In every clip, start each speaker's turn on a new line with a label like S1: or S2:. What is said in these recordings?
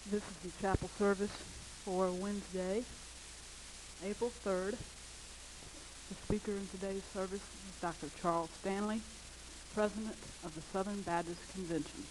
S1: This is the chapel service for Wednesday, April 3rd. The speaker in today's service is Dr. Charles Stanley, President of the Southern Baptist Convention.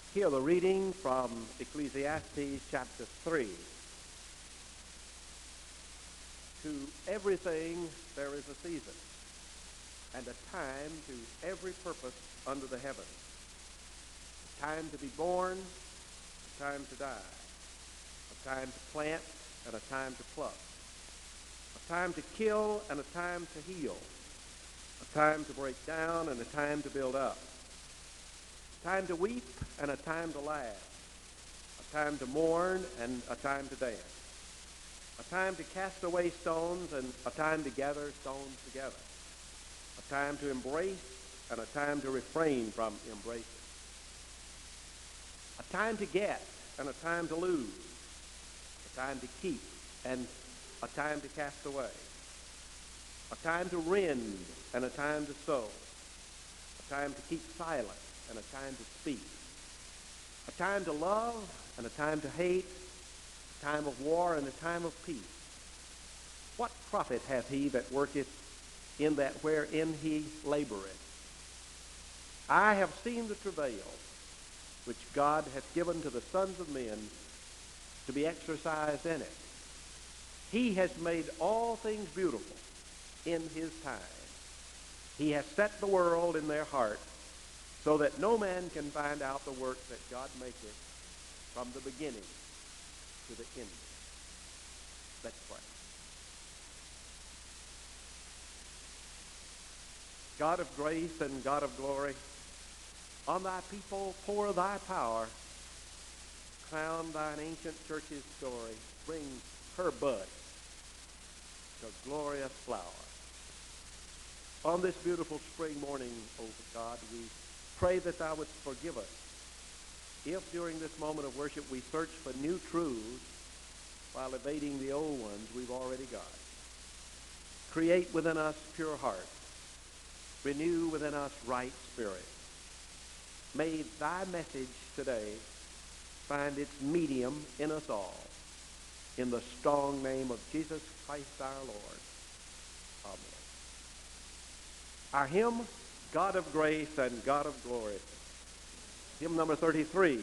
S2: Hear the reading from Ecclesiastes chapter 3. To everything there is a season, and a time to every purpose under the heaven. A time to be born, a time to die. A time to plant and a time to pluck. A time to kill and a time to heal. A time to break down and a time to build up. A time to weep and a time to laugh. A time to mourn and a time to dance. A time to cast away stones and a time to gather stones together. A time to embrace and a time to refrain from embracing. A time to get and a time to lose. A time to keep and a time to cast away. A time to rend and a time to sow. A time to keep silent and a time to speak. A time to love and a time to hate. A time of war and a time of peace. What profit hath he that worketh in that wherein he laboreth? I have seen the travail which God hath given to the sons of men to be exercised in it. He has made all things beautiful in his time. He has set the world in their heart, so that no man can find out the work that God maketh from the beginning to the end. Let's pray. God of grace and God of glory, on thy people pour thy power. Crown thine ancient church's story. Bring her bud to glorious flower. On this beautiful spring morning, O God, we pray that thou wouldst forgive us if during this moment of worship we search for new truths while evading the old ones we've already got. Create within us pure hearts. Renew within us right spirit. May thy message today find its medium in us all. In the strong name of Jesus Christ our Lord. Amen. Our hymn, God of Grace and God of Glory. Hymn number 33.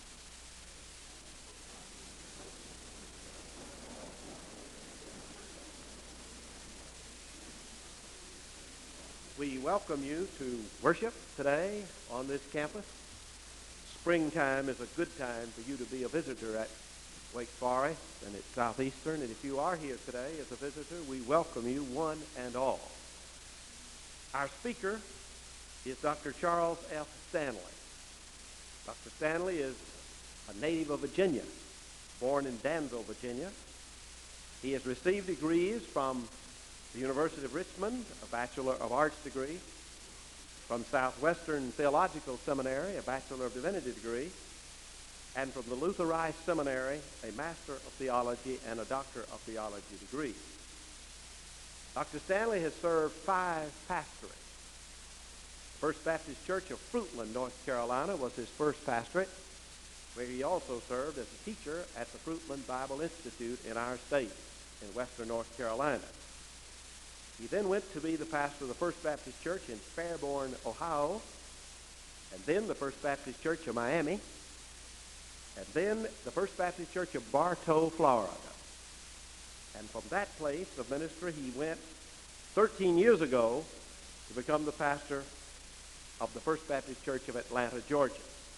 S2: We welcome you to worship today on this campus. Springtime is a good time for you to be a visitor at Wake Forest and at Southeastern. And if you are here today as a visitor, we welcome you one and all. Our speaker is Dr. Charles F. Stanley. Dr. Stanley is a native of Virginia, born in Danville, Virginia. He has received degrees from the University of Richmond, a Bachelor of Arts degree, from Southwestern Theological Seminary, a Bachelor of Divinity degree, and from the Luther Rice Seminary, a Master of Theology and a Doctor of Theology degree. Dr. Stanley has served 5 pastorates. First Baptist Church of Fruitland, North Carolina was his first pastorate, where he also served as a teacher at the Fruitland Bible Institute in our state, in western North Carolina. He then went to be the pastor of the First Baptist Church in Fairborn, Ohio, and then the First Baptist Church of Miami, and then the First Baptist Church of Bartow, Florida. And from that place of ministry, he went 13 years ago to become the pastor of the First Baptist Church of Atlanta, Georgia.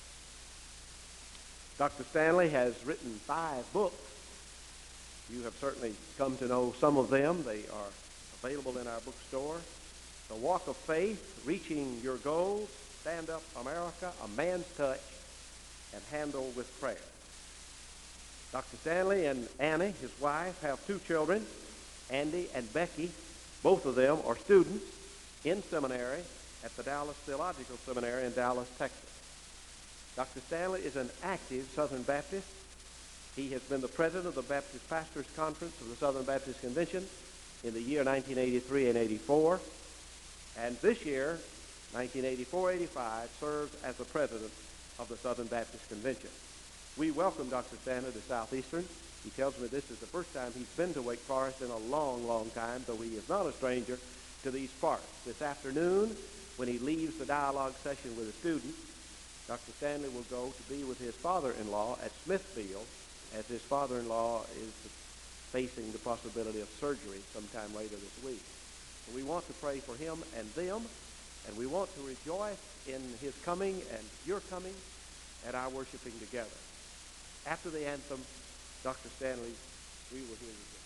S2: Dr. Stanley has written 5 books. You have certainly come to know some of them. They are available in our bookstore. The Walk of Faith, Reaching Your Goals, Stand Up America, A Man's Touch, and Handle with Prayer. Dr. Stanley and Annie, his wife, have 2 children, Andy and Becky. Both of them are students in seminary at the Dallas Theological Seminary in Dallas, Texas. Dr. Stanley is an active Southern Baptist. He has been the president of the Baptist Pastors Conference of the Southern Baptist Convention in the year 1983 and 84. And this year, 1984-85, serves as the president of the Southern Baptist Convention. We welcome Dr. Stanley to Southeastern. He tells me this is the first time he's been to Wake Forest in a long, long time, though he is not a stranger to these parts. This afternoon, when he leaves the dialogue session with the students, Dr. Stanley will go to be with his father-in-law at Smithfield, as his father-in-law is facing the possibility of surgery sometime later this week. So we want to pray for him and them, and we want to rejoice in his coming and your coming at our worshiping together. After the anthem, Dr. Stanley, we will hear you.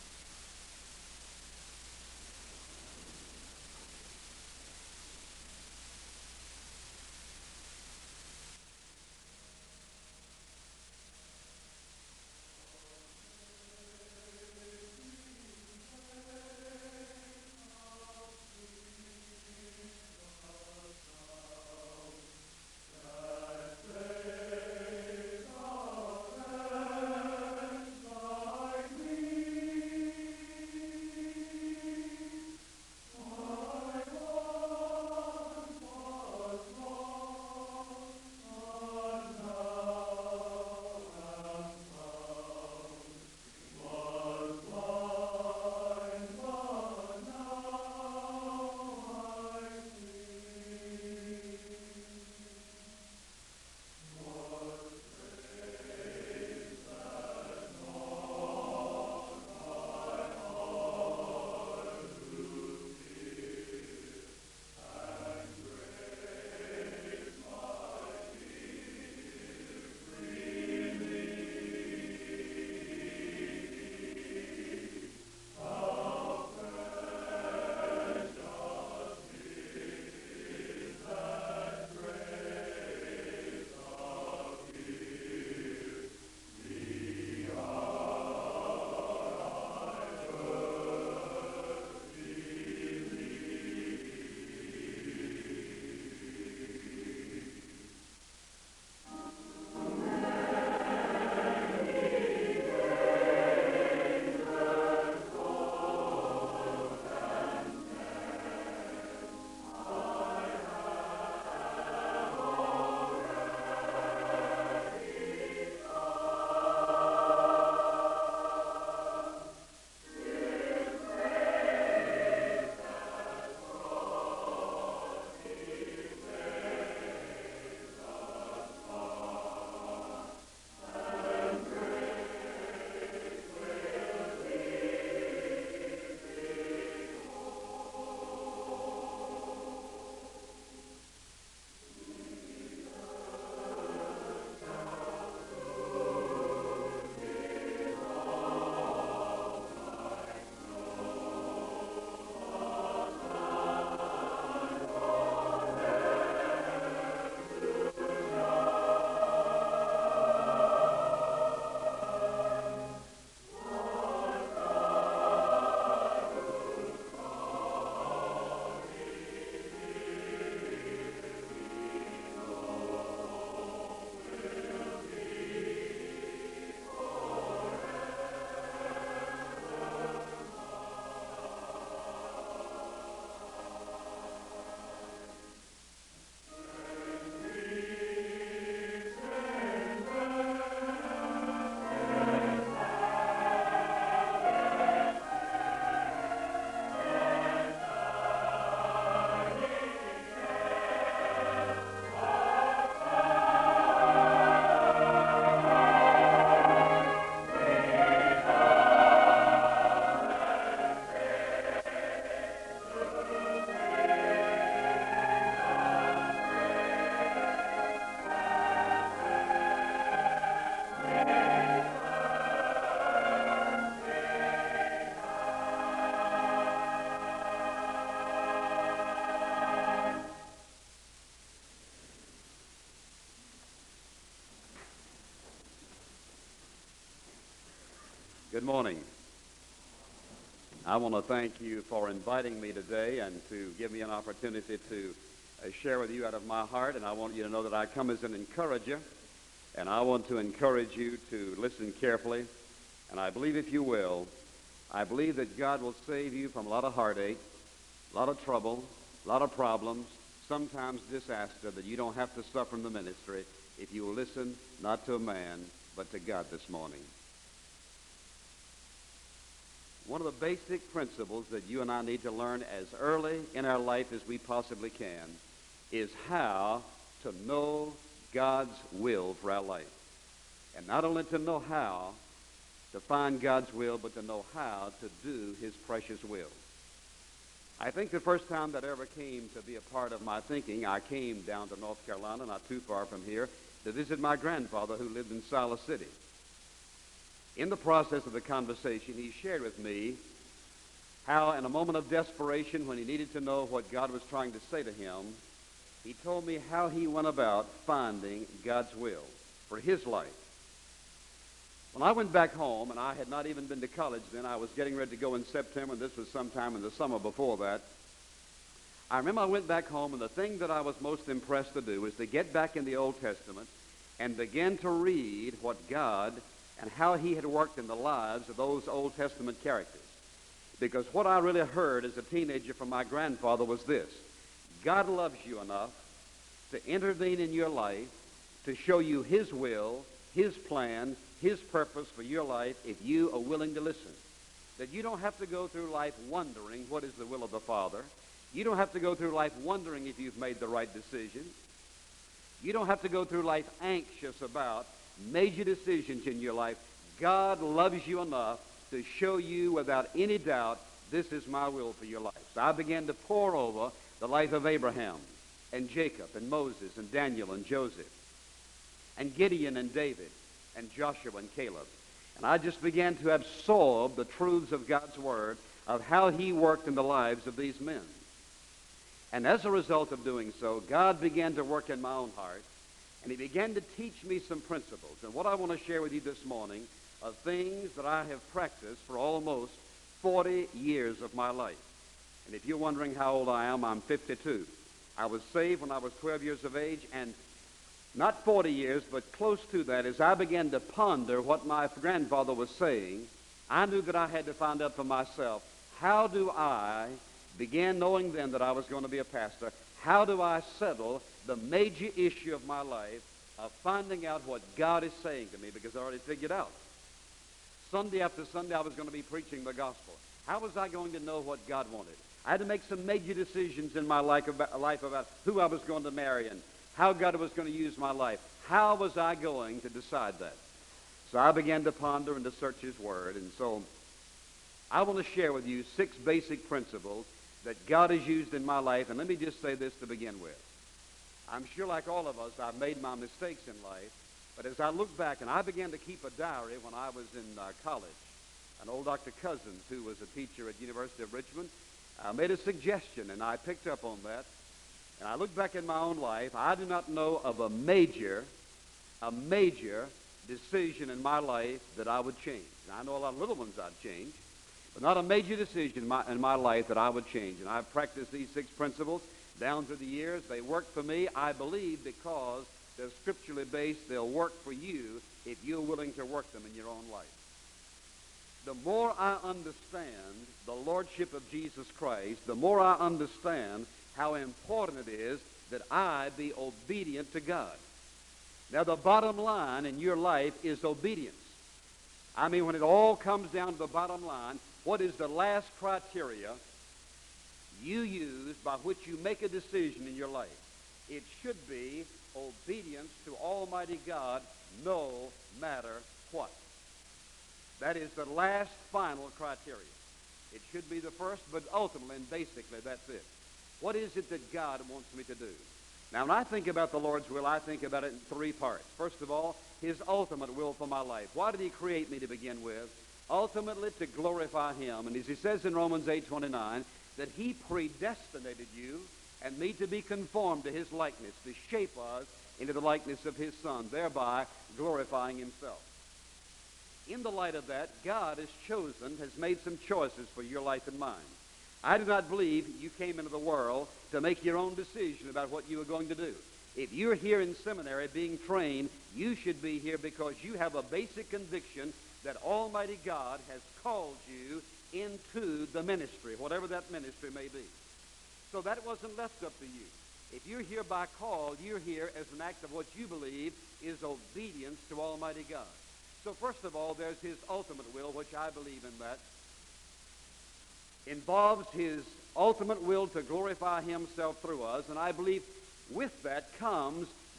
S3: Good morning. I want to thank you for inviting me today and to give me an opportunity to share with you out of my heart. And I want you to know that I come as an encourager, and I want to encourage you to listen carefully. And I believe, if you will, I believe that God will save you from a lot of heartache, a lot of trouble, a lot of problems, sometimes disaster that you don't have to suffer in the ministry if you will listen not to a man but to God this morning. One of the basic principles that you and I need to learn as early in our life as we possibly can is how to know God's will for our life. And not only to know how to find God's will, but to know how to do his precious will. I think the first time that ever came to be a part of my thinking, I came down to North Carolina, not too far from here, to visit my grandfather who lived in Silas City. In the process of the conversation, he shared with me how in a moment of desperation, when he needed to know what God was trying to say to him, he told me how he went about finding God's will for his life. When I went back home, and I had not even been to college then, I was getting ready to go in September, and this was sometime in the summer before that. I remember I went back home, and the thing that I was most impressed to do was to get back in the Old Testament and begin to read what God and how he had worked in the lives of those Old Testament characters. Because what I really heard as a teenager from my grandfather was this: God loves you enough to intervene in your life, to show you his will, his plan, his purpose for your life if you are willing to listen. That you don't have to go through life wondering what is the will of the Father. You don't have to go through life wondering if you've made the right decision. You don't have to go through life anxious about major decisions in your life. God loves you enough to show you without any doubt, this is my will for your life. So I began to pore over the life of Abraham and Jacob and Moses and Daniel and Joseph and Gideon and David and Joshua and Caleb. And I just began to absorb the truths of God's Word of how he worked in the lives of these men. And as a result of doing so, God began to work in my own heart, and he began to teach me some principles. And what I want to share with you this morning are things that I have practiced for almost 40 years of my life. And if you're wondering how old I am, I'm 52. I was saved when I was 12 years of age, and not 40 years, but close to that, as I began to ponder what my grandfather was saying, I knew that I had to find out for myself, how do I begin, knowing then that I was going to be a pastor, how do I settle the major issue of my life of finding out what God is saying to me, because I already figured out. Sunday after Sunday, I was going to be preaching the gospel. How was I going to know what God wanted? I had to make some major decisions in my life about who I was going to marry and how God was going to use my life. How was I going to decide that? So I began to ponder and to search his word. And so I want to share with you 6 basic principles that God has used in my life. And let me just say this to begin with. I'm sure like all of us, I've made my mistakes in life. But as I look back, and I began to keep a diary when I was in college, an old Dr. Cousins, who was a teacher at the University of Richmond, made a suggestion, and I picked up on that. And I look back in my own life, I do not know of a major decision in my life that I would change. And I know a lot of little ones I'd change, but not a major decision in my life that I would change. And I've practiced these 6 principles down through the years. They work for me, I believe, because they're scripturally based. They'll work for you if you're willing to work them in your own life. The more I understand the Lordship of Jesus Christ, the more I understand how important it is that I be obedient to God. Now, the bottom line in your life is obedience. I mean, when it all comes down to the bottom line, what is the last criteria you use by which you make a decision in your life? It should be obedience to Almighty God no matter what. That is the last final criteria. It should be the first, but ultimately and basically that's it. What is it that God wants me to do? Now, when I think about the Lord's will, I think about it in 3 parts. First of all, his ultimate will for my life. Why did he create me to begin with? Ultimately, to glorify him. And as he says in Romans 8:29, that he predestinated you and me to be conformed to his likeness, to shape us into the likeness of his Son, thereby glorifying himself. In the light of that, God has made some choices for your life and mine. I do not believe you came into the world to make your own decision about what you were going to do. If you're here in seminary being trained, you should be here because you have a basic conviction that Almighty God has called you into the ministry, whatever that ministry may be. So that wasn't left up to you. If you're here by call, you're here as an act of what you believe is obedience to Almighty God. So first of all, there's his ultimate will, which I believe in that. Involves his ultimate will to glorify himself through us, and I believe with that comes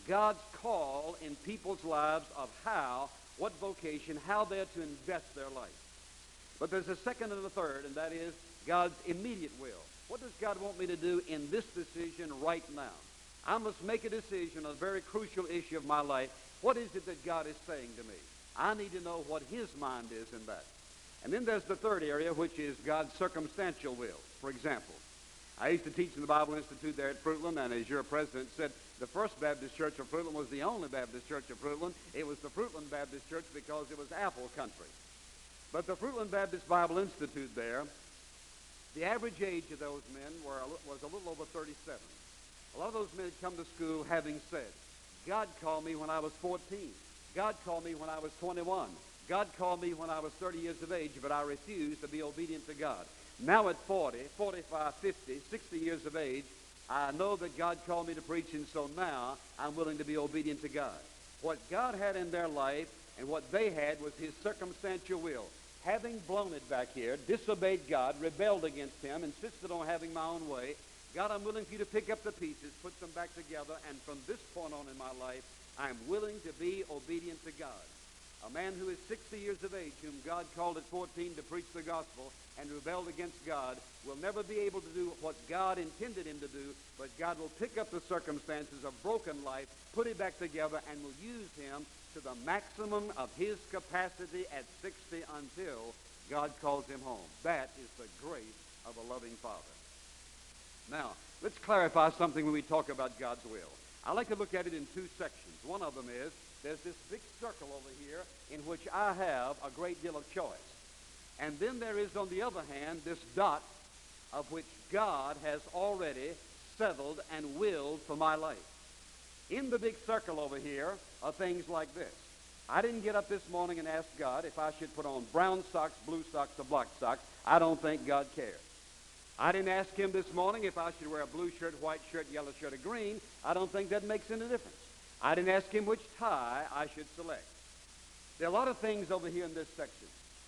S3: God's call in people's lives of what vocation, how they're to invest their life. But there's a second and a third, and that is God's immediate will. What does God want me to do in this decision right now? I must make a decision on a very crucial issue of my life. What is it that God is saying to me? I need to know what his mind is in that. And then there's the third area, which is God's circumstantial will. For example, I used to teach in the Bible Institute there at Fruitland, and as your president said, the First Baptist Church of Fruitland was the only Baptist church of Fruitland. It was the Fruitland Baptist Church because it was apple country. But the Fruitland Baptist Bible Institute there, the average age of those men was a little over 37. A lot of those men had come to school having said, God called me when I was 14. God called me when I was 21. God called me when I was 30 years of age, but I refused to be obedient to God. Now at 40, 45, 50, 60 years of age, I know that God called me to preach, and so now I'm willing to be obedient to God. What God had in their life and what they had was his circumstantial will. Having blown it back here, disobeyed God, rebelled against him, insisted on having my own way, God, I'm willing for you to pick up the pieces, put them back together, and from this point on in my life, I'm willing to be obedient to God. A man who is 60 years of age, whom God called at 14 to preach the gospel and rebelled against God, will never be able to do what God intended him to do, but God will pick up the circumstances of broken life, put it back together, and will use him to the maximum of his capacity at 60 until God calls him home. That is the grace of a loving Father. Now, let's clarify something when we talk about God's will. I like to look at it in two sections. One of them is, there's this big circle over here in which I have a great deal of choice. And then there is, on the other hand, this dot of which God has already settled and willed for my life. In the big circle over here are things like this. I didn't get up this morning and ask God if I should put on brown socks, blue socks, or black socks. I don't think God cares. I didn't ask him this morning if I should wear a blue shirt, white shirt, yellow shirt, or green. I don't think that makes any difference. I didn't ask him which tie I should select. There are a lot of things over here in this section.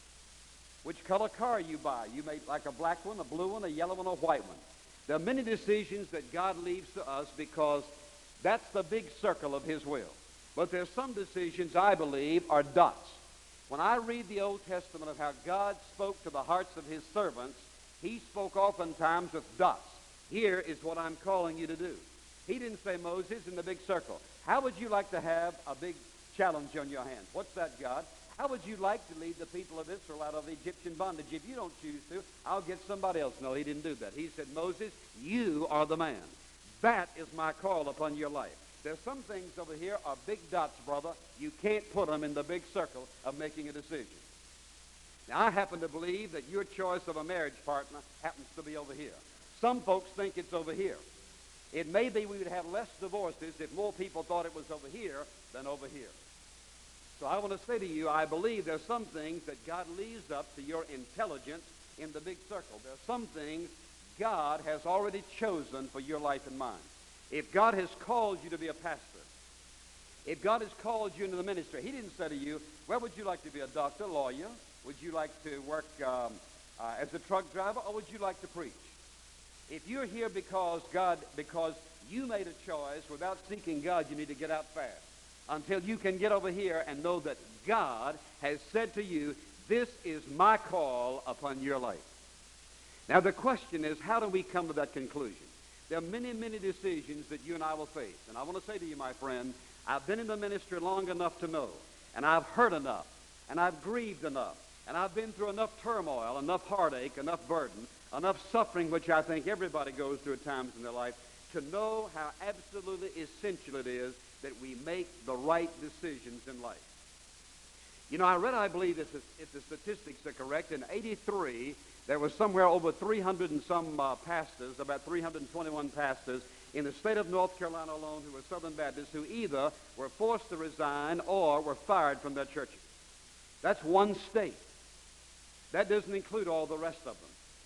S3: Which color car you buy. You may like a black one, a blue one, a yellow one, or a white one. There are many decisions that God leaves to us because that's the big circle of his will. But there's some decisions, I believe, are dots. When I read the Old Testament of how God spoke to the hearts of his servants, he spoke oftentimes with dots. Here is what I'm calling you to do. He didn't say, Moses, in the big circle, how would you like to have a big challenge on your hands? What's that, God? How would you like to lead the people of Israel out of Egyptian bondage? If you don't choose to, I'll get somebody else. No, he didn't do that. He said, Moses, you are the man. That is my call upon your life. There's some things over here are big dots, brother. You can't put them in the big circle of making a decision. Now, I happen to believe that your choice of a marriage partner happens to be over here. Some folks think it's over here. It may be we would have less divorces if more people thought it was over here than over here. So I want to say to you, I believe there's some things that God leaves up to your intelligence in the big circle. There are some things God has already chosen for your life and mine. If God has called you to be a pastor, if God has called you into the ministry, he didn't say to you, well, would you like to be a doctor, lawyer? Would you like to work as a truck driver, or would you like to preach? If you're here because you made a choice without seeking God, you need to get out fast until you can get over here and know that God has said to you, this is my call upon your life. Now the question is, how do we come to that conclusion? There are many, many decisions that you and I will face. And I want to say to you, my friend, I've been in the ministry long enough to know, and I've heard enough, and I've grieved enough, and I've been through enough turmoil, enough heartache, enough burden, enough suffering, which I think everybody goes through at times in their life, to know how absolutely essential it is that we make the right decisions in life. You know, I believe if the statistics are correct, in 83, there was somewhere over 300 and some pastors, about 321 pastors in the state of North Carolina alone who were Southern Baptists who either were forced to resign or were fired from their churches. That's one state. That doesn't include all the rest of them.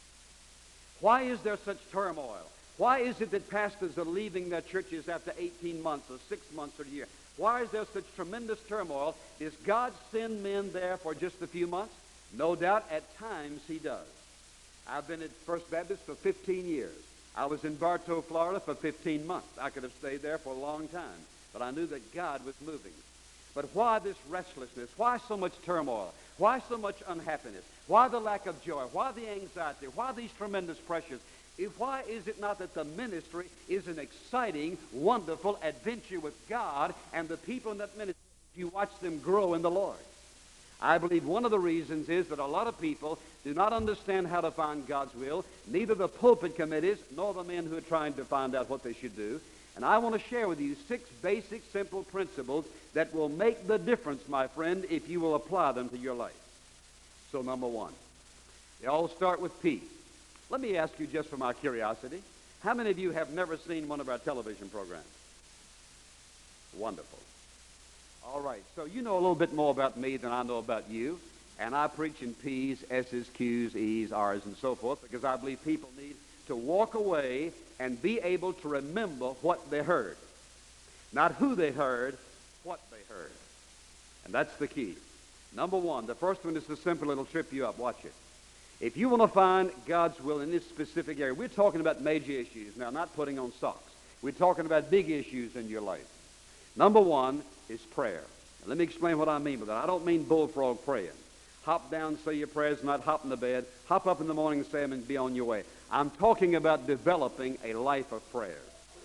S3: Why is there such turmoil? Why is it that pastors are leaving their churches after 18 months or 6 months or a year? Why is there such tremendous turmoil? Does God send men there for just a few months? No doubt at times he does. I've been at First Baptist for 15 years. I was in Bartow, Florida for 15 months. I could have stayed there for a long time. but I knew that God was moving. But why this restlessness? Why so much turmoil? Why so much unhappiness? Why the lack of joy? Why the anxiety? Why these tremendous pressures? Why is it not that the ministry is an exciting, wonderful adventure with God, and the people in that ministry, you watch them grow in the Lord? I believe one of the reasons is that a lot of people do not understand how to find God's will, neither the pulpit committees nor the men who are trying to find out what they should do. And I want to share with you 6 basic, simple principles that will make the difference, my friend, if you will apply them to your life. So number 1, they all start with P. Let me ask you, just for my curiosity, how many of you have never seen one of our television programs? Wonderful. All right, so you know a little bit more about me than I know about you, and I preach in P's, S's, Q's, E's, R's, and so forth, because I believe people need to walk away and be able to remember what they heard. Not who they heard, what they heard. And that's the key. Number 1, the first one is so simple it'll trip you up. Watch it. If you want to find God's will in this specific area, we're talking about major issues. Now, not putting on socks. We're talking about big issues in your life. Number 1 is prayer. Now, let me explain what I mean by that. I don't mean bullfrog praying. Hop down, say your prayers, not hop in the bed. Hop up in the morning and say them and be on your way. I'm talking about developing a life of prayer.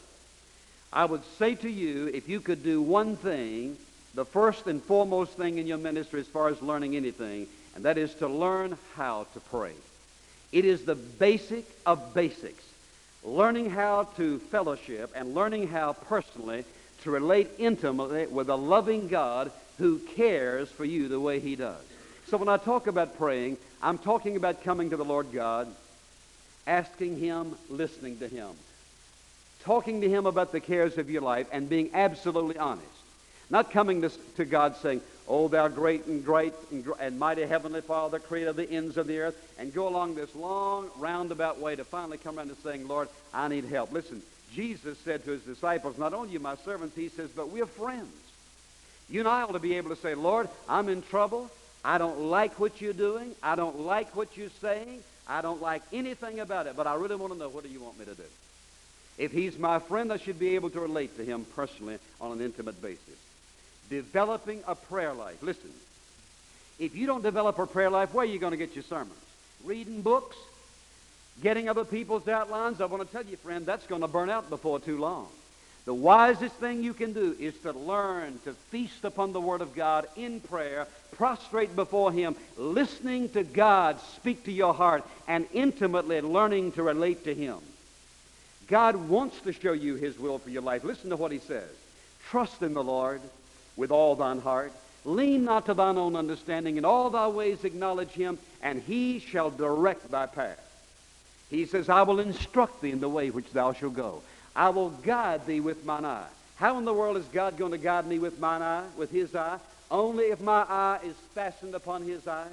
S3: I would say to you, if you could do one thing, the first and foremost thing in your ministry as far as learning anything, and that is to learn how to pray. It is the basic of basics. Learning how to fellowship and learning how personally to relate intimately with a loving God who cares for you the way he does. So when I talk about praying, I'm talking about coming to the Lord God, asking him, listening to him, talking to him about the cares of your life, and being absolutely honest. Not coming to God saying, "Oh, thou great and mighty heavenly Father, creator of the ends of the earth," and go along this long, roundabout way to finally come around to saying, "Lord, I need help." Listen, Jesus said to his disciples, "Not only you my servants," he says, "but we're friends." You and I ought to be able to say, "Lord, I'm in trouble. I don't like what you're doing. I don't like what you're saying. I don't like anything about it, but I really want to know, what do you want me to do?" If he's my friend, I should be able to relate to him personally on an intimate basis. Developing a prayer life. Listen, if you don't develop a prayer life, where are you going to get your sermons? Reading books? Getting other people's outlines? I want to tell you, friend, that's going to burn out before too long. The wisest thing you can do is to learn to feast upon the Word of God in prayer, prostrate before him, listening to God speak to your heart, and intimately learning to relate to him. God wants to show you his will for your life. Listen to what he says. "Trust in the Lord with all thine heart. Lean not to thine own understanding. In all thy ways acknowledge him, and he shall direct thy path." He says, "I will instruct thee in the way which thou shalt go. I will guide thee with mine eye." How in the world is God going to guide me with mine eye, with his eye? Only if my eye is fastened upon his eye.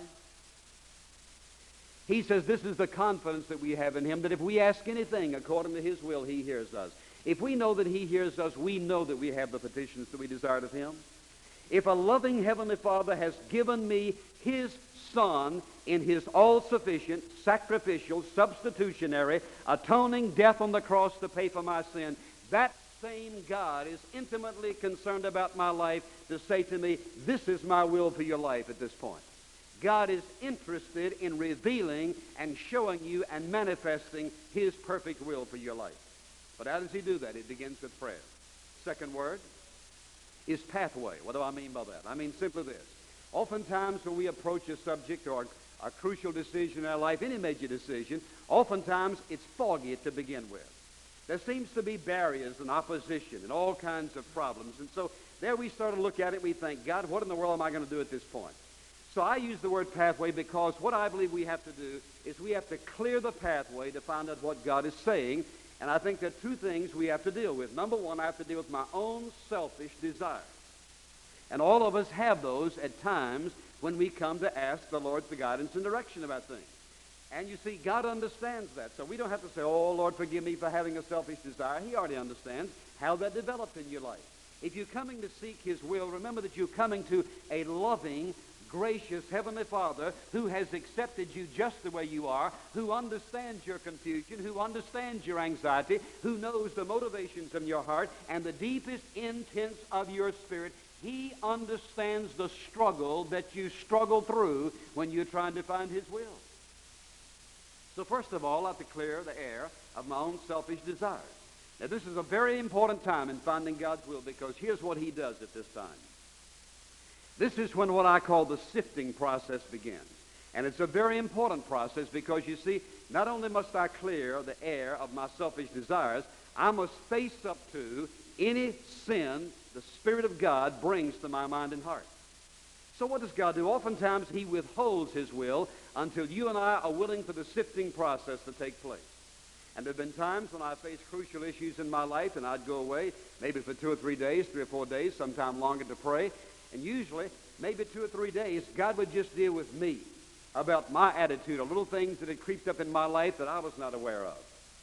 S3: He says this is the confidence that we have in him, that if we ask anything according to his will, he hears us. If we know that he hears us, we know that we have the petitions that we desired of him. If a loving Heavenly Father has given me his Son in his all-sufficient, sacrificial, substitutionary, atoning death on the cross to pay for my sin, that same God is intimately concerned about my life to say to me, "This is my will for your life at this point." God is interested in revealing and showing you and manifesting his perfect will for your life. But how does he do that? It begins with prayer. Second word is pathway. What do I mean by that? I mean simply this. Oftentimes when we approach a subject or a crucial decision in our life, any major decision, oftentimes it's foggy to begin with. There seems to be barriers and opposition and all kinds of problems. And so there we start to look at it, we think, "God, what in the world am I going to do at this point?" So I use the word pathway because what I believe we have to do is we have to clear the pathway to find out what God is saying. And I think there are two things we have to deal with. Number one, I have to deal with my own selfish desires. And all of us have those at times when we come to ask the Lord for guidance and direction about things. And you see, God understands that. So we don't have to say, "Oh, Lord, forgive me for having a selfish desire." He already understands how that developed in your life. If you're coming to seek his will, remember that you're coming to a loving, gracious Heavenly Father who has accepted you just the way you are, who understands your confusion, who understands your anxiety, who knows the motivations of your heart and the deepest intents of your spirit. He understands the struggle that you struggle through when you're trying to find His will. So first of all, I have to clear the air of my own selfish desires. Now, this is a very important time in finding God's will, because here's what He does at this time. This is when what I call the sifting process begins. And it's a very important process because, you see, not only must I clear the air of my selfish desires, I must face up to any sin the Spirit of God brings to my mind and heart. So what does God do? Oftentimes He withholds His will until you and I are willing for the sifting process to take place. And there have been times when I faced crucial issues in my life, and I'd go away maybe for 2 or 3 days, 3 or 4 days, sometime longer, to pray. And usually, maybe 2 or 3 days, God would just deal with me about my attitude, or little things that had creeped up in my life that I was not aware of.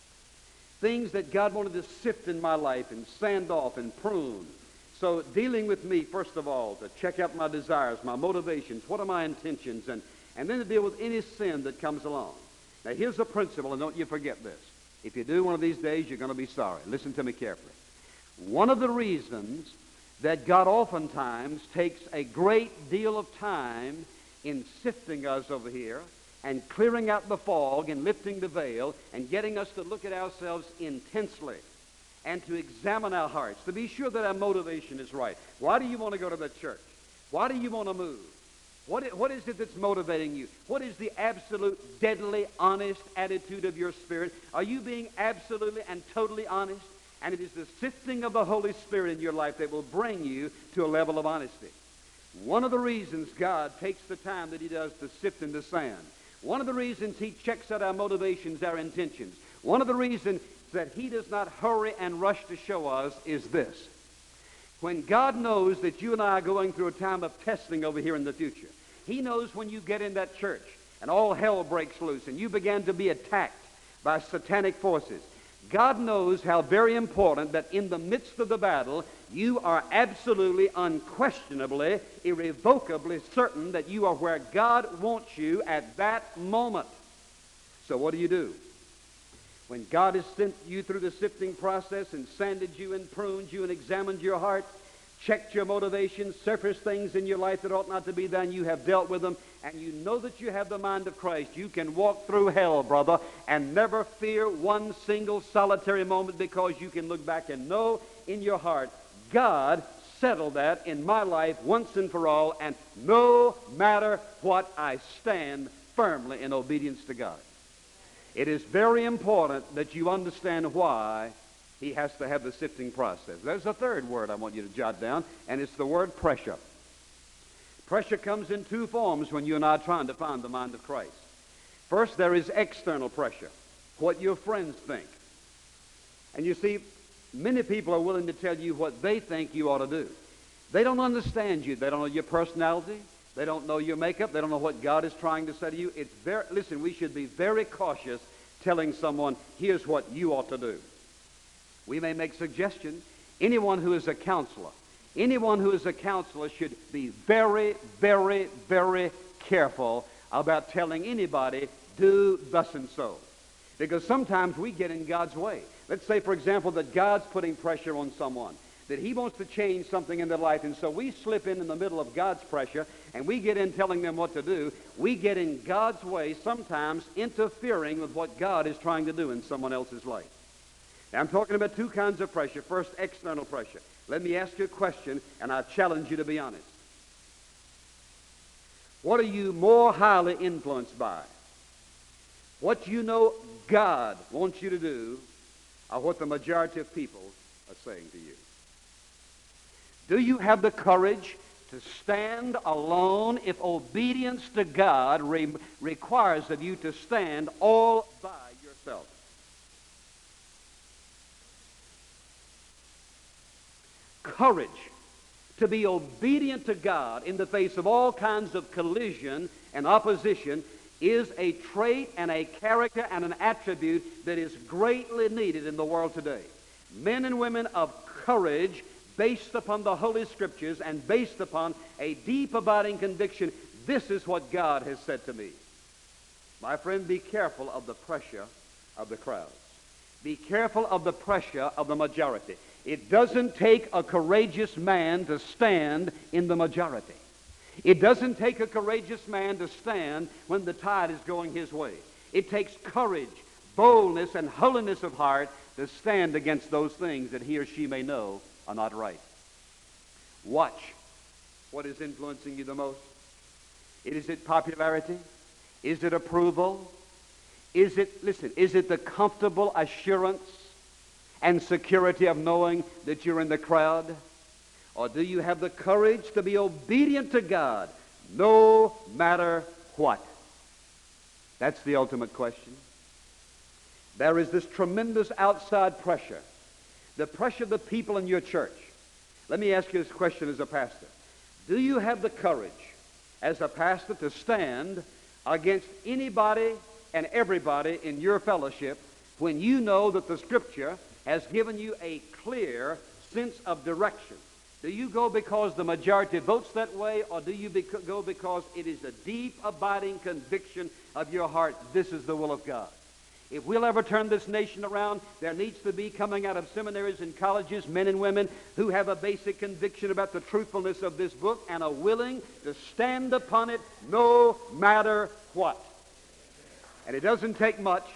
S3: Things that God wanted to sift in my life and sand off and prune. So dealing with me, first of all, to check out my desires, my motivations, what are my intentions, and then to deal with any sin that comes along. Now, here's the principle, and don't you forget this. If you do one of these days, you're going to be sorry. Listen to me carefully. One of the reasons that God oftentimes takes a great deal of time in sifting us over here and clearing out the fog and lifting the veil and getting us to look at ourselves intensely and to examine our hearts, to be sure that our motivation is right. Why do you want to go to the church? Why do you want to move? What is it that's motivating you? What is the absolute, deadly, honest attitude of your spirit? Are you being absolutely and totally honest? And it is the sifting of the Holy Spirit in your life that will bring you to a level of honesty. One of the reasons God takes the time that He does to sift in the sand, one of the reasons He checks out our motivations, our intentions, one of the reasons that He does not hurry and rush to show us is this. When God knows that you and I are going through a time of testing over here in the future, He knows when you get in that church and all hell breaks loose and you begin to be attacked by satanic forces. God knows how very important that in the midst of the battle, you are absolutely, unquestionably, irrevocably certain that you are where God wants you at that moment. So what do? When God has sent you through the sifting process and sanded you and pruned you and examined your heart, checked your motivations, surfaced things in your life that ought not to be done, you have dealt with them, and you know that you have the mind of Christ, you can walk through hell, brother, and never fear one single solitary moment, because you can look back and know in your heart, God settled that in my life once and for all, and no matter what, I stand firmly in obedience to God. It is very important that you understand why He has to have the sifting process. There's a third word I want you to jot down, and it's the word pressure. Pressure comes in 2 forms when you and I are trying to find the mind of Christ. First, there is external pressure, what your friends think. And you see, many people are willing to tell you what they think you ought to do. They don't understand you. They don't know your personality. They don't know your makeup. They don't know what God is trying to say to you. Listen, we should be very cautious telling someone, here's what you ought to do. We may make suggestions. Anyone who is a counselor should be very, very, very careful about telling anybody, do thus and so. Because sometimes we get in God's way. Let's say, for example, that God's putting pressure on someone, that He wants to change something in their life, and so we slip in the middle of God's pressure, and we get in telling them what to do. We get in God's way, sometimes interfering with what God is trying to do in someone else's life. Now, I'm talking about 2 kinds of pressure. First, external pressure. Let me ask you a question, and I challenge you to be honest. What are you more highly influenced by? What you know God wants you to do, or what the majority of people are saying to you? Do you have the courage to stand alone if obedience to God requires of you to stand all by yourself? Courage to be obedient to God in the face of all kinds of collision and opposition is a trait and a character and an attribute that is greatly needed in the world today. Men and women of courage, based upon the Holy Scriptures and based upon a deep abiding conviction, This is what God has said to me. My friend, be careful of the pressure of the crowds. Be careful of the pressure of the majority. It doesn't take a courageous man to stand in the majority. It doesn't take a courageous man to stand when the tide is going his way. It takes courage, boldness, and holiness of heart to stand against those things that he or she may know are not right. Watch what is influencing you the most. Is it popularity? Is it approval? Is it the comfortable assurance and security of knowing that you're in the crowd? Or do you have the courage to be obedient to God no matter what? That's the ultimate question. There is this tremendous outside pressure, the pressure of the people in your church. Let me ask you this question as a pastor. Do you have the courage as a pastor to stand against anybody and everybody in your fellowship when you know that the Scripture has given you a clear sense of direction? Do you go because the majority votes that way, or do you go because it is a deep, abiding conviction of your heart, this is the will of God? If we'll ever turn this nation around, there needs to be, coming out of seminaries and colleges, men and women who have a basic conviction about the truthfulness of this book and are willing to stand upon it no matter what. And it doesn't take much.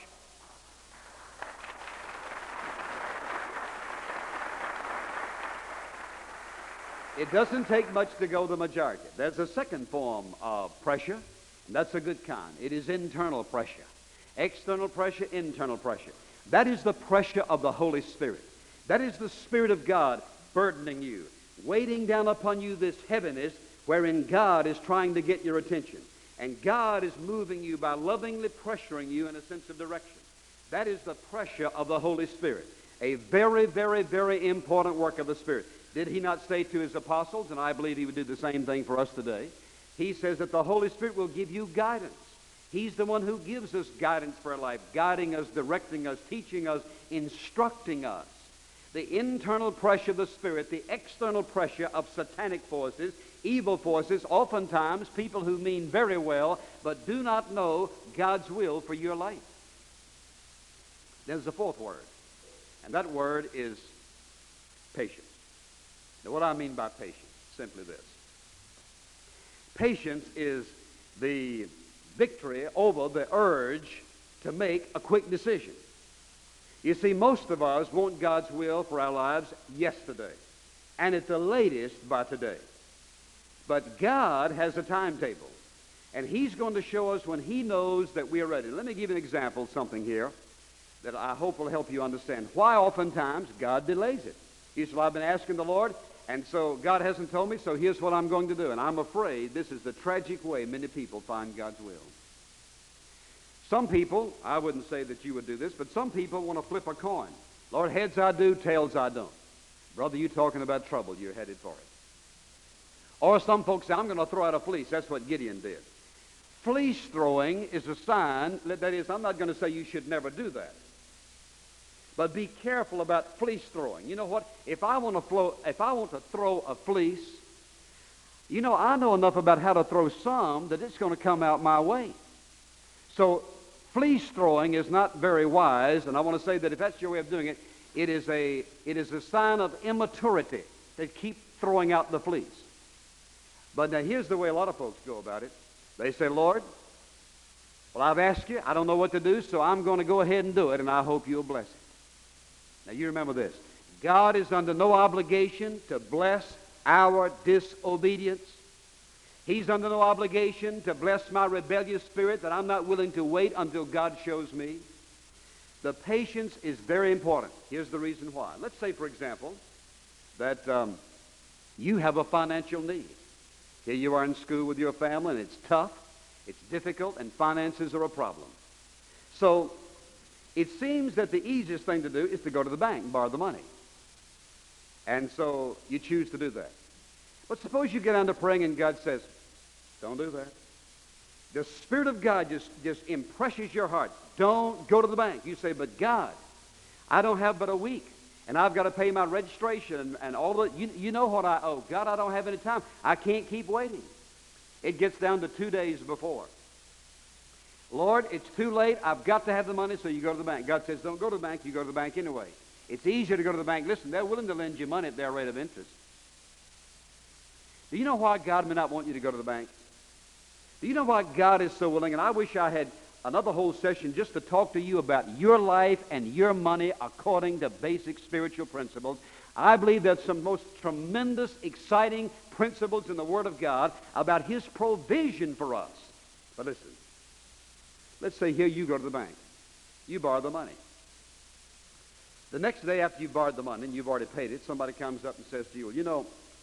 S3: It doesn't take much to go the majority. There's a second form of pressure, and that's a good kind. It is internal pressure. External pressure, internal pressure. That is the pressure of the Holy Spirit. That is the Spirit of God burdening you, weighting down upon you this heaviness wherein God is trying to get your attention. And God is moving you by lovingly pressuring you in a sense of direction. That is the pressure of the Holy Spirit. A very, very, very important work of the Spirit. Did he not say to his apostles, and I believe he would do the same thing for us today, he says that the Holy Spirit will give you guidance. He's the one who gives us guidance for our life, guiding us, directing us, teaching us, instructing us. The internal pressure of the Spirit, the external pressure of satanic forces, evil forces, oftentimes people who mean very well but do not know God's will for your life. There's a fourth word, and that word is patience. Now, what I mean by patience, simply this. Patience is the victory over the urge to make a quick decision. You see, most of us want God's will for our lives yesterday, and at the latest by today. But God has a timetable, and he's going to show us when he knows that we are ready. Let me give you an example of something here that I hope will help you understand why oftentimes God delays it. He said, well, I've been asking the Lord, and so God hasn't told me, so here's what I'm going to do. And I'm afraid this is the tragic way many people find God's will. Some people, I wouldn't say that you would do this, but some people want to flip a coin. Lord, heads I do, tails I don't. Brother, you talking about trouble, you're headed for it. Or some folks say, I'm going to throw out a fleece. That's what Gideon did. Fleece throwing is a sign, that is, I'm not going to say you should never do that. But be careful about fleece throwing. You know what? If I want to throw a fleece, you know, I know enough about how to throw some that it's going to come out my way. So fleece throwing is not very wise, and I want to say that if that's your way of doing it, it is a sign of immaturity to keep throwing out the fleece. But now here's the way a lot of folks go about it. They say, Lord, well, I've asked you, I don't know what to do, so I'm going to go ahead and do it, and I hope you'll bless it. Now you remember this. God is under no obligation to bless our disobedience. He's under no obligation to bless my rebellious spirit that I'm not willing to wait until God shows me. The patience is very important. Here's the reason why. Let's say, for example, that you have a financial need. Here you are in school with your family, and it's tough, it's difficult, and finances are a problem. So it seems that the easiest thing to do is to go to the bank and borrow the money. And so you choose to do that. But suppose you get down to praying and God says, don't do that. The Spirit of God just impresses your heart. Don't go to the bank. You say, but God, I don't have but a week, and I've got to pay my registration and all that. You know what I owe. God, I don't have any time. I can't keep waiting. It gets down to 2 days before. Lord, it's too late. I've got to have the money, so you go to the bank. God says, don't go to the bank. You go to the bank anyway. It's easier to go to the bank. Listen, they're willing to lend you money at their rate of interest. Do you know why God may not want you to go to the bank? Do you know why God is so willing? And I wish I had another whole session just to talk to you about your life and your money according to basic spiritual principles. I believe there's some most tremendous, exciting principles in the Word of God about His provision for us. But listen, let's say here you go to the bank. You borrow the money. The next day after you've borrowed the money and you've already paid it, somebody comes up and says to you, well, you know,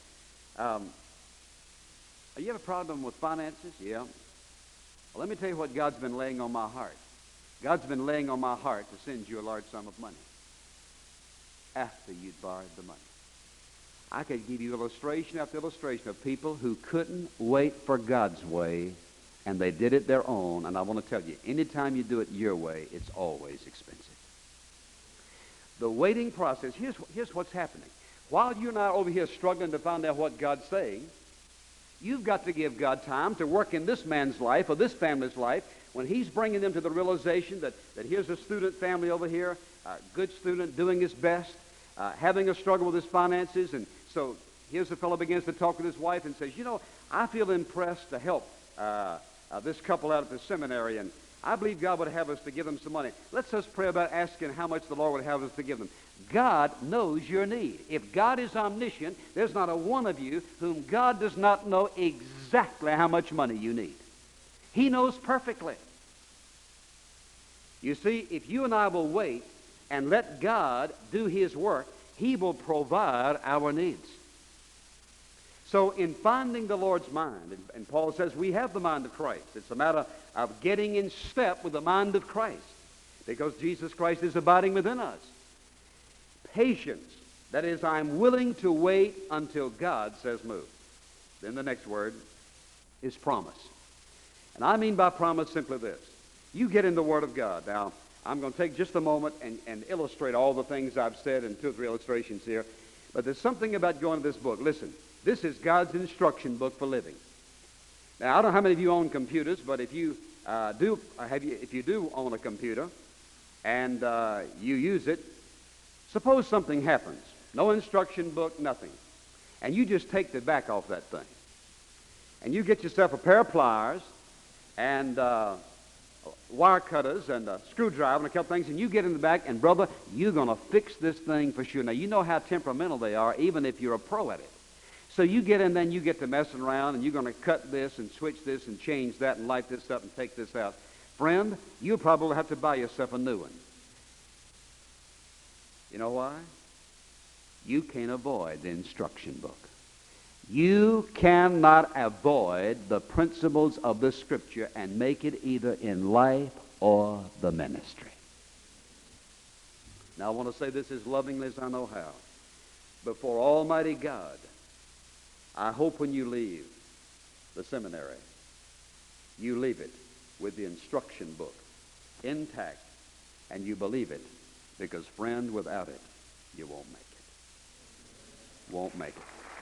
S3: you have a problem with finances? Yeah. Well, let me tell you what God's been laying on my heart. God's been laying on my heart to send you a large sum of money after you'd borrowed the money. I could give you illustration after illustration of people who couldn't wait for God's way, and they did it their own. And I want to tell you, anytime you do it your way, it's always expensive. The waiting process, here's what's happening. While you're not over here struggling to find out what God's saying, you've got to give God time to work in this man's life or this family's life when he's bringing them to the realization that here's a student family over here, a good student doing his best, having a struggle with his finances. And so here's the fellow begins to talk with his wife and says, you know, I feel impressed to help this couple out at the seminary, and I believe God would have us to give them some money. Let's just pray about asking how much the Lord would have us to give them. God knows your need. If God is omniscient, there's not a one of you whom God does not know exactly how much money you need. He knows perfectly. You see, if you and I will wait and let God do His work, He will provide our needs. So in finding the Lord's mind, and Paul says we have the mind of Christ. It's a matter of getting in step with the mind of Christ because Jesus Christ is abiding within us. Patience, that is, I'm willing to wait until God says move. Then the next word is promise. And I mean by promise simply this. You get in the Word of God. Now, I'm going to take just a moment and illustrate all the things I've said in 2 or 3 illustrations here. But there's something about going to this book. Listen, this is God's instruction book for living. Now, I don't know how many of you own computers, but if you do own a computer and you use it, suppose something happens. No instruction book, nothing. And you just take the back off that thing. And you get yourself a pair of pliers and wire cutters and a screwdriver and a couple things, and you get in the back, and brother, you're going to fix this thing for sure. Now, you know how temperamental they are, even if you're a pro at it. So you get in there and you get to messing around, and you're going to cut this and switch this and change that and light this up and take this out. Friend, you'll probably have to buy yourself a new one. You know why? You can't avoid the instruction book. You cannot avoid the principles of the Scripture and make it either in life or the ministry. Now, I want to say this as lovingly as I know how. Before Almighty God, I hope when you leave the seminary, you leave it with the instruction book intact, and you believe it, because, friend, without it, you won't make it. Won't make it.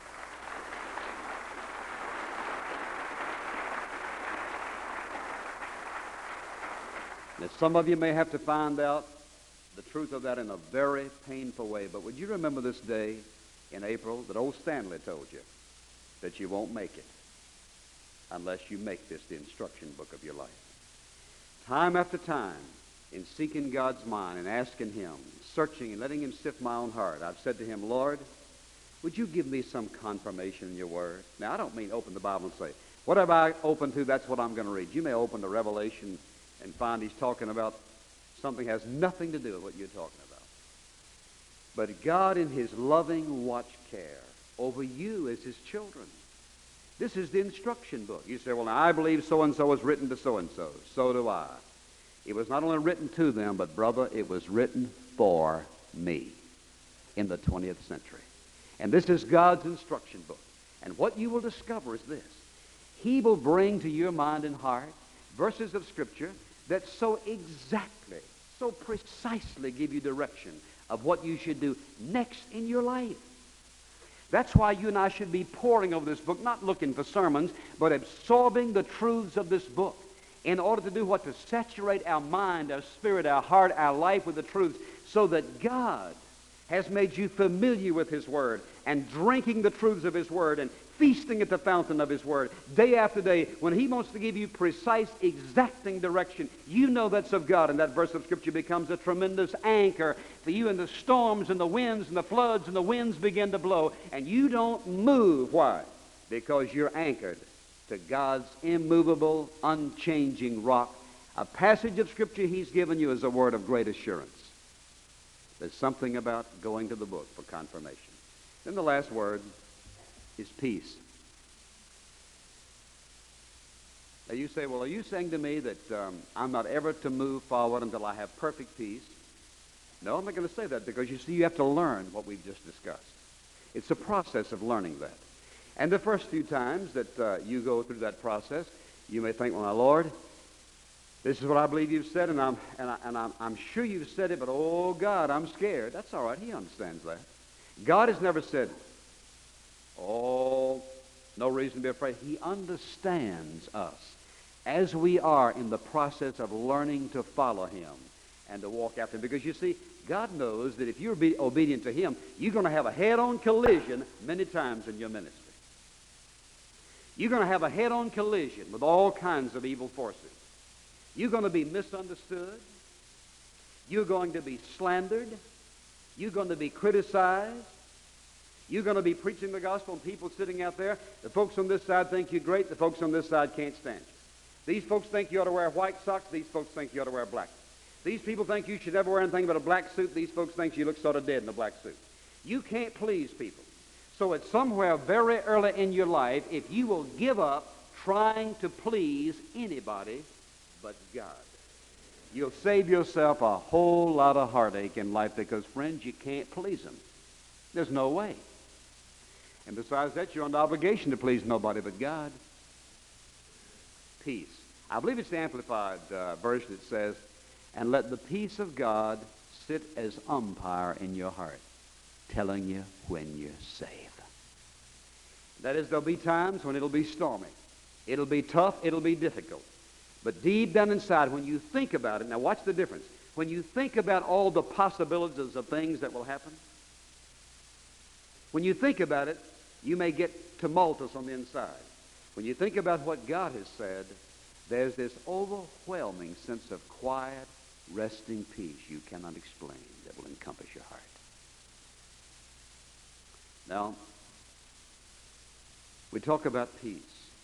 S3: Now, some of you may have to find out the truth of that in a very painful way, but would you remember this day in April that old Stanley told you that you won't make it unless you make this the instruction book of your life? Time after time, in seeking God's mind and asking Him, searching and letting Him sift my own heart, I've said to Him, Lord, would you give me some confirmation in your word? Now, I don't mean open the Bible and say, whatever I open to, that's what I'm going to read. You may open to Revelation and find He's talking about something that has nothing to do with what you're talking about. But God, in His loving watch care over you as His children, this is the instruction book. You say, well, now, I believe so-and-so was written to so-and-so. So do I. It was not only written to them, but, brother, it was written for me in the 20th century. And this is God's instruction book. And what you will discover is this. He will bring to your mind and heart verses of Scripture that so exactly, so precisely give you direction of what you should do next in your life. That's why you and I should be poring over this book, not looking for sermons, but absorbing the truths of this book in order to do what? To saturate our mind, our spirit, our heart, our life with the truths, so that God has made you familiar with His Word and drinking the truths of His Word and feasting at the fountain of His Word day after day. When He wants to give you precise, exacting direction, you know that's of God, and that verse of Scripture becomes a tremendous anchor for you in the storms and the winds and the floods and the winds begin to blow, and you don't move. Why? Because you're anchored to God's immovable, unchanging rock. A passage of Scripture He's given you is a word of great assurance. There's something about going to the book for confirmation. Then the last word is peace. Now you say, well, are you saying to me that I'm not ever to move forward until I have perfect peace? No, I'm not going to say that, because you see, you have to learn what we've just discussed. It's a process of learning that. And the first few times that you go through that process, you may think, well, now, Lord, this is what I believe you've said, and I'm sure you've said it, but oh, God, I'm scared. That's all right. He understands that. God has never said, oh, no reason to be afraid. He understands us as we are in the process of learning to follow Him and to walk after Him. Because you see, God knows that if you're obedient to Him, you're going to have a head-on collision many times in your ministry. You're going to have a head-on collision with all kinds of evil forces. You're going to be misunderstood. You're going to be slandered. You're going to be criticized. You're going to be preaching the gospel and people sitting out there. The folks on this side think you're great. The folks on this side can't stand you. These folks think you ought to wear white socks. These folks think you ought to wear black. These people think you should never wear anything but a black suit. These folks think you look sort of dead in a black suit. You can't please people. So it's somewhere very early in your life, if you will give up trying to please anybody but God, you'll save yourself a whole lot of heartache in life, because, friends, you can't please Him. There's no way. And besides that, you're under obligation to please nobody but God. Peace. I believe it's the Amplified version that says, and let the peace of God sit as umpire in your heart, telling you when you're safe. That is, there'll be times when it'll be stormy. It'll be tough. It'll be difficult. But deep down inside, when you think about it, now watch the difference. When you think about all the possibilities of things that will happen, when you think about it, you may get tumultuous on the inside. When you think about what God has said, there's this overwhelming sense of quiet, resting peace you cannot explain that will encompass your heart. Now, we talk about peace.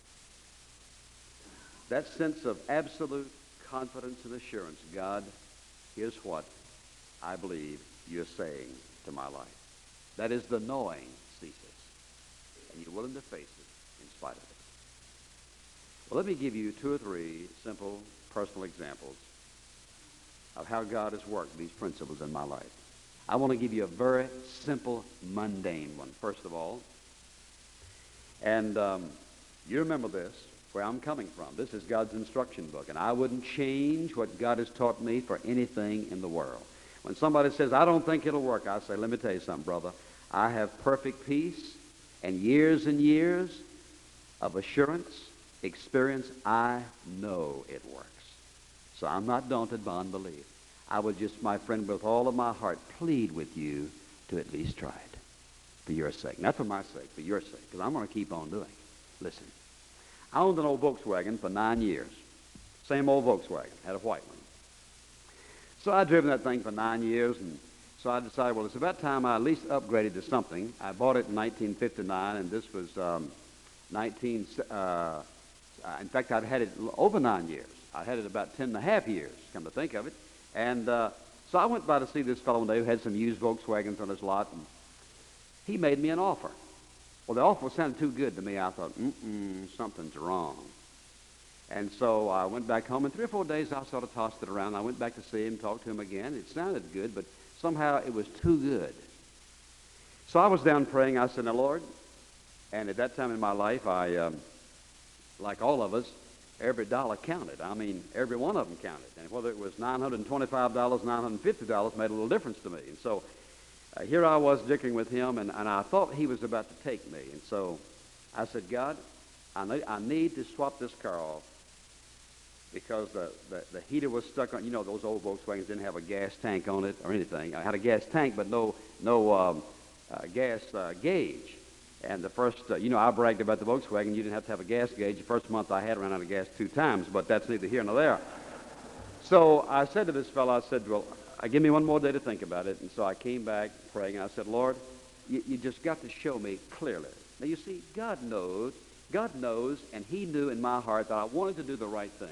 S3: That sense of absolute confidence and assurance. God, here's what I believe you're saying to my life. That is, the knowing ceases, and you're willing to face it in spite of it. Well, let me give you 2 or 3 simple personal examples of how God has worked these principles in my life. I want to give you a very simple, mundane one, first of all. And you remember this, where I'm coming from. This is God's instruction book, and I wouldn't change what God has taught me for anything in the world. When somebody says, I don't think it'll work, I say, let me tell you something, brother. I have perfect peace and years of assurance, experience. I know it works. So I'm not daunted by unbelief. I would just, my friend, with all of my heart, plead with you to at least try it for your sake. Not for my sake, for your sake, because I'm going to keep on doing it. Listen, I owned an old Volkswagen for 9 years. Same old Volkswagen, had a white one. So I'd driven that thing for 9 years, and so I decided, well, it's about time I at least upgraded to something. I bought it in 1959, and this was in fact, I'd had it over 9 years. I had it about 10 and a half years, come to think of it. And so I went by to see this fellow one day who had some used Volkswagens on his lot, and he made me an offer. Well, the offer sounded too good to me. I thought, something's wrong. And so I went back home. In 3 or 4 days, I sort of tossed it around. I went back to see him, talked to him again. It sounded good, but somehow it was too good. So I was down praying. I said, now, Lord, and at that time in my life, I, like all of us, every dollar counted. I mean, every one of them counted. And whether it was $925, $950 made a little difference to me. And so here I was dickering with him, and I thought he was about to take me. And so I said, God, I need to swap this car off because the heater was stuck on. You know, those old Volkswagens didn't have a gas tank on it or anything. I had a gas tank, but no gas gauge. And the first, I bragged about the Volkswagen. You didn't have to have a gas gauge. The first month I had ran out of gas 2 times, but that's neither here nor there. So I said to this fellow, I said, well, give me one more day to think about it. And so I came back praying, and I said, Lord, you just got to show me clearly. Now, you see, God knows, and he knew in my heart that I wanted to do the right thing.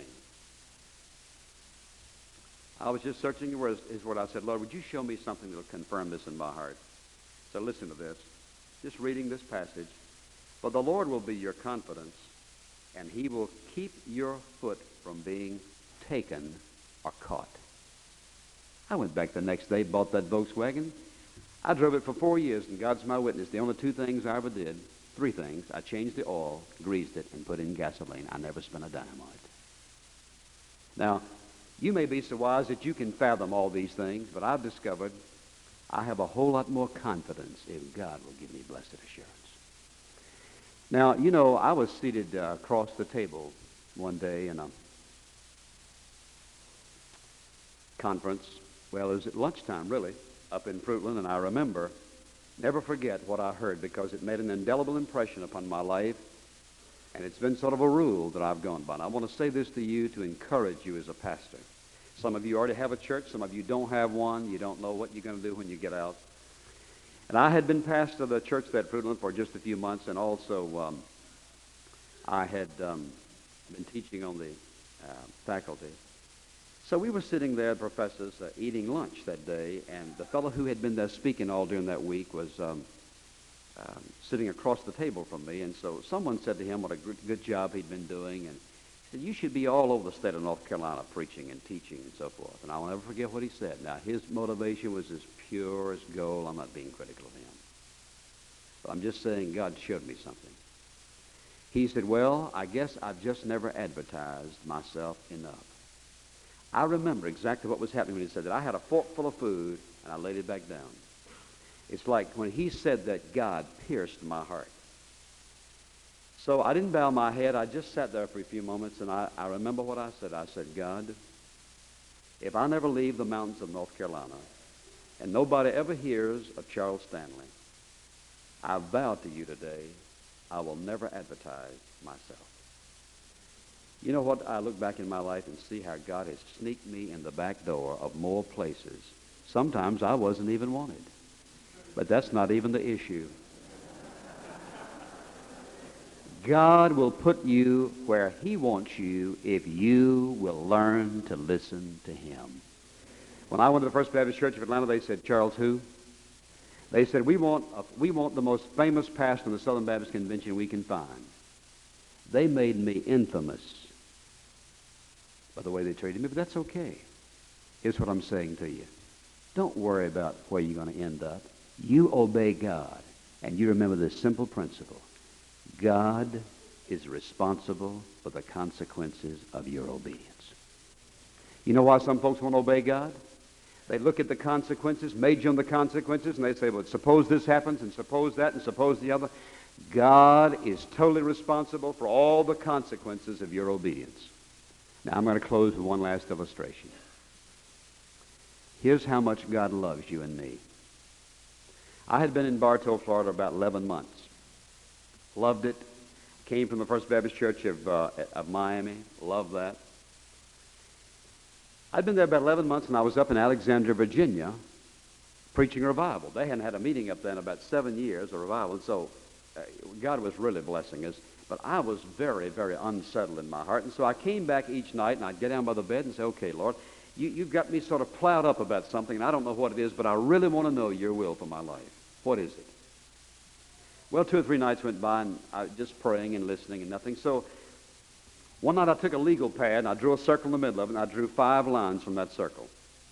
S3: I was just searching his word. I said, Lord, would you show me something that will confirm this in my heart? So listen to this. Just reading this passage. For the Lord will be your confidence, and he will keep your foot from being taken or caught. I went back the next day, bought that Volkswagen. I drove it for 4 years, and God's my witness. The only 2 things I ever did, 3 things. I changed the oil, greased it, and put in gasoline. I never spent a dime on it. Now, you may be so wise that you can fathom all these things, but I've discovered I have a whole lot more confidence in God will give me blessed assurance. Now, I was seated across the table one day in a conference. Well, it was at lunchtime, really, up in Fruitland, and I remember, never forget what I heard because it made an indelible impression upon my life, and it's been sort of a rule that I've gone by. And I want to say this to you to encourage you as a pastor. Some of you already have a church. Some of you don't have one. You don't know what you're going to do when you get out. And I had been pastor of the church there at Fruitland for just a few months, and also I had been teaching on the faculty. So we were sitting there, professors, eating lunch that day, and the fellow who had been there speaking all during that week was sitting across the table from me, and so someone said to him what a good job he'd been doing, and he said, you should be all over the state of North Carolina preaching and teaching and so forth. And I'll never forget what he said. Now, his motivation was as pure as gold. I'm not being critical of him. But I'm just saying God showed me something. He said, well, I guess I've just never advertised myself enough. I remember exactly what was happening when he said that. I had a fork full of food, and I laid it back down. It's like when he said that, God pierced my heart. So I didn't bow my head. I just sat there for a few moments, and I remember what I said. I said, God, if I never leave the mountains of North Carolina, and nobody ever hears of Charles Stanley, I vow to you today, I will never advertise myself. You know what? I look back in my life and see how God has sneaked me in the back door of more places. Sometimes I wasn't even wanted. But that's not even the issue. God will put you where he wants you if you will learn to listen to him. When I went to the First Baptist Church of Atlanta, they said, Charles, who? They said, we want the most famous pastor in the Southern Baptist Convention we can find. They made me infamous by the way they treated me, but that's okay. Here's what I'm saying to you. Don't worry about where you're going to end up. You obey God, and you remember this simple principle. God is responsible for the consequences of your obedience. You know why some folks won't obey God? They look at the consequences, major on the consequences, and they say, well, suppose this happens, and suppose that, and suppose the other. God is totally responsible for all the consequences of your obedience. Now, I'm going to close with one last illustration. Here's how much God loves you and me. I had been in Bartow, Florida, about 11 months. Loved it. Came from the First Baptist Church of Miami. Loved that. I'd been there about 11 months, and I was up in Alexandria, Virginia, preaching a revival. They hadn't had a meeting up there in about 7 years, a revival, and so God was really blessing us. But I was very, very unsettled in my heart, and so I came back each night, and I'd get down by the bed and say, okay, Lord, you've got me sort of plowed up about something, and I don't know what it is, but I really want to know your will for my life. What is it? Well, 2 or 3 nights went by, and I was just praying and listening and nothing. So one night I took a legal pad, and I drew a circle in the middle of it, and I drew 5 lines from that circle.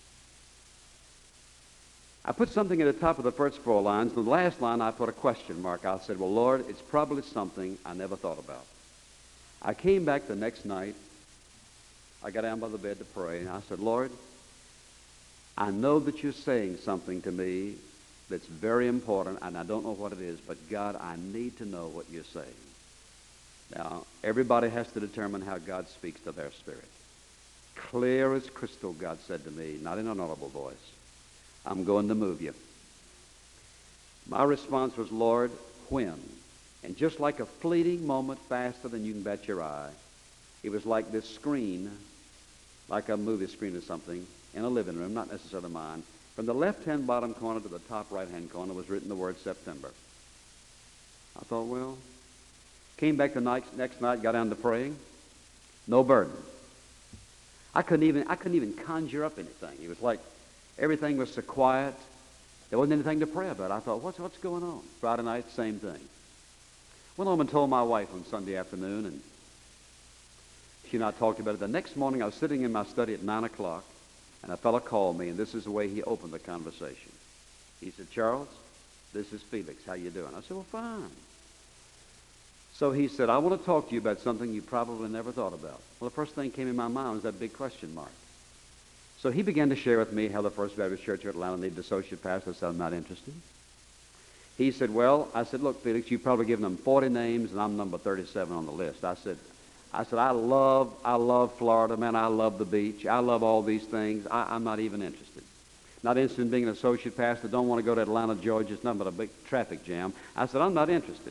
S3: I put something at the top of the first 4 lines. The last line, I put a question mark. I said, well, Lord, it's probably something I never thought about. I came back the next night. I got down by the bed to pray, and I said, Lord, I know that you're saying something to me that's very important, and I don't know what it is, but God, I need to know what you're saying. Now, everybody has to determine how God speaks to their spirit. Clear as crystal, God said to me, not in an audible voice, I'm going to move you. My response was, Lord, when? And just like a fleeting moment, faster than you can bat your eye, it was like this screen, like a movie screen or something, in a living room, not necessarily mine. From the left-hand bottom corner to the top right-hand corner was written the word September. I thought, well, came back the next night, got down to praying. No burden. I couldn't even conjure up anything. It was like everything was so quiet. There wasn't anything to pray about. I thought, what's going on? Friday night, same thing. Went home and told my wife on Sunday afternoon, and she and I talked about it. The next morning, I was sitting in my study at 9 o'clock, and a fellow called me, and this is the way he opened the conversation. He said, Charles, this is Felix. How you doing? I said, well, fine. So he said, I want to talk to you about something you probably never thought about. Well, the first thing came in my mind was that big question mark. So he began to share with me how the First Baptist Church of Atlanta needed an associate pastor. I said, I'm not interested. He said, well, I said, look, Felix, you've probably given them 40 names, and I'm number 37 on the list. I said, I love Florida, man. I love the beach. I love all these things. I'm not even interested. Not interested in being an associate pastor. Don't want to go to Atlanta, Georgia. It's nothing but a big traffic jam. I said, I'm not interested.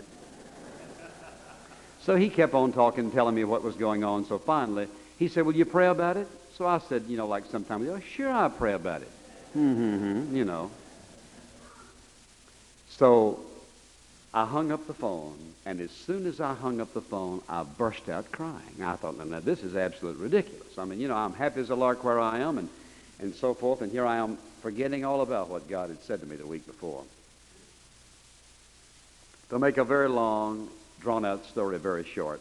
S3: So he kept on talking, telling me what was going on. So finally, he said, will you pray about it? So I said, like sometimes, oh, sure, I'll pray about it. So I hung up the phone, and as soon as I hung up the phone, I burst out crying. I thought, now this is absolutely ridiculous. I mean, I'm happy as a lark where I am, and so forth, and here I am forgetting all about what God had said to me the week before. To make a very long, drawn-out story very short,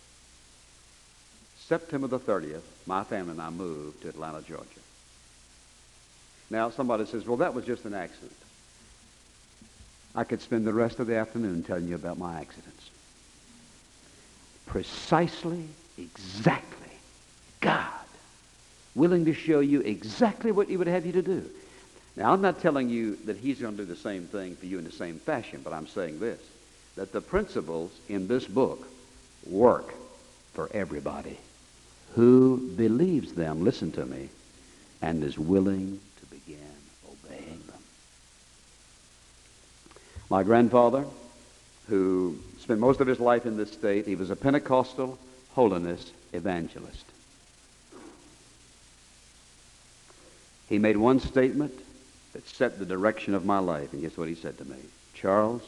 S3: September the 30th, my family and I moved to Atlanta, Georgia. Now, somebody says, well, that was just an accident. I could spend the rest of the afternoon telling you about my accidents. Precisely, exactly, God, willing to show you exactly what he would have you to do. Now, I'm not telling you that he's going to do the same thing for you in the same fashion, but I'm saying this, that the principles in this book work for everybody who believes them, listen to me, and is willing to begin obeying them. My grandfather, who spent most of his life in this state, he was a Pentecostal holiness evangelist. He made one statement that set the direction of my life, and guess what he said to me? Charles,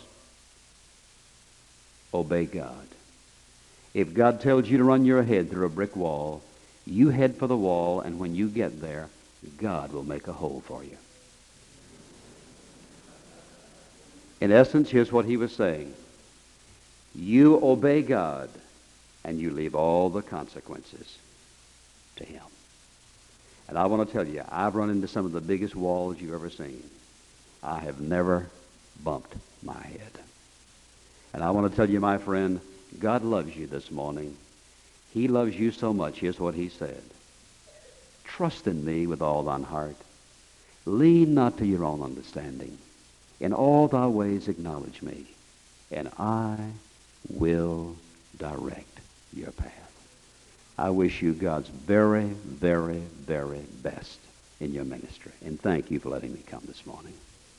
S3: obey God. If God tells you to run your head through a brick wall, you head for the wall, and when you get there, God will make a hole for you. In essence, here's what he was saying. You obey God, and you leave all the consequences to him. And I want to tell you, I've run into some of the biggest walls you've ever seen. I have never bumped my head. And I want to tell you, my friend, God loves you this morning. He loves you so much. Here's what he said. Trust in me with all thine heart. Lean not to your own understanding. In all thy ways acknowledge me, and I will direct your path. I wish you God's very, very, very best in your ministry. And thank you for letting me come this morning.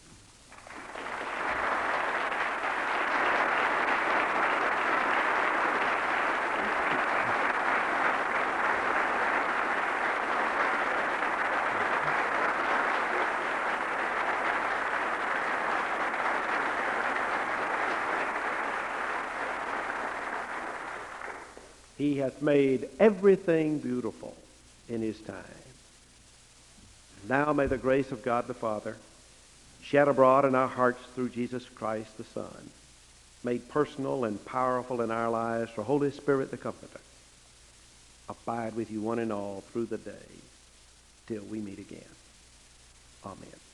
S2: He hath made everything beautiful in his time. Now may the grace of God the Father, shed abroad in our hearts through Jesus Christ the Son, made personal and powerful in our lives for Holy Spirit the Comforter, abide with you one and all through the day till we meet again. Amen.